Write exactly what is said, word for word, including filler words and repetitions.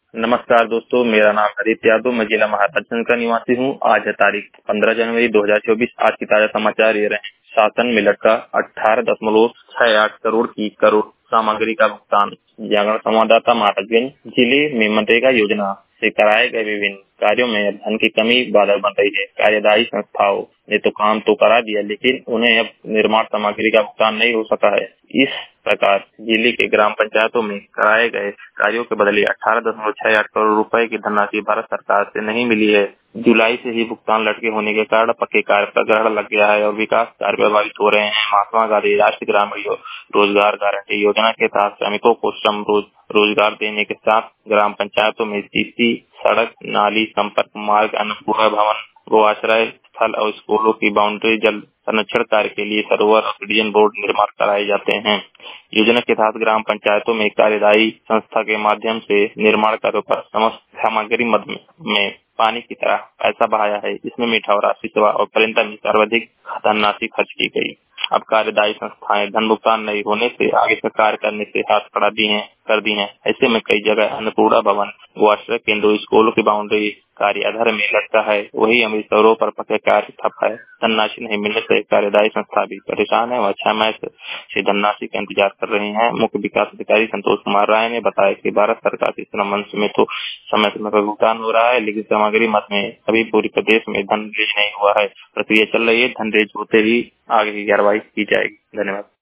नमस्कार दोस्तों, मेरा नाम आदित्य यादव, मैं जिला महाराजगंज का निवासी हूँ। आज है तारीख पंद्रह जनवरी दो हजार चौबीस। आज की ताजा समाचार ये रहे। शासन मिलट का अठारह दशमलव छह आठ करोड़ की करोड़ सामग्री का भुगतान। जागरण संवाददाता महाराजगंज। जिले में मनरेगा योजना से कराए गए विभिन्न कार्यों में अब धन की कमी बाधक बन रही है। कार्यदायी संस्थाओं ने तो काम तो करा दिया, लेकिन उन्हें अब निर्माण सामग्री का भुगतान नहीं हो सका है। इस प्रकार जिले के ग्राम पंचायतों में कराए गए कार्यों के बदले अठारह दशमलव छह आठ करोड़ रुपए की धनराशि भारत सरकार से नहीं मिली है। जुलाई से ही भुगतान लटके होने के कारण पक्के कार्य पर ग्रहण लग गया है और विकास कार्य प्रभावित हो रहे हैं। महात्मा गांधी राष्ट्रीय ग्रामीण रोजगार गारंटी योजना के तहत श्रमिकों को श्रम रोज, रोजगार देने के साथ ग्राम पंचायतों में सीसी, सड़क, नाली, संपर्क मार्ग, अन्नपूर्णा भवन, गो आश्रय स्थल और स्कूलों की बाउंड्री, जल संरक्षण कार्य के लिए सरोवर और ऑक्सीजन बोर्ड निर्माण कराए जाते हैं। योजना के तहत ग्राम पंचायतों में कार्यदायी संस्था के माध्यम से निर्माण कार्यों पर समस्त सामग्री मद में पानी की तरह पैसा बहाया है। इसमें मीठा राशि सेवा और परिंदा में सर्वाधिक धनराशि खर्च की गई। अब कार्यदायी संस्थाएं धन भुगतान नहीं होने से आगे से कार्य करने से हाथ खड़ा दी हैं कर दी हैं। ऐसे में कई जगह अन्नपूर्णा भवन, आश्रय केंद्र, स्कूलों की बाउंड्री कार्य अधर में लटका है। वही अमृत सरोवर पर पक्के कार्य ठप है। धनराशि नहीं मिलने से कार्यदायी संस्था भी परेशान है व छह माह से धनराशि का इंतजार कर रहे हैं। मुख्य विकास अधिकारी संतोष कुमार राय ने बताया कि भारत सरकार के श्रम मंच में तो समय समय पर भुगतान हो रहा है, लेकिन सामग्री मद में अभी पूरी प्रदेश में धन रेज नहीं हुआ है। प्रक्रिया चल रही है। धन रेज होते ही आगे की कार्रवाई की जाएगी। धन्यवाद।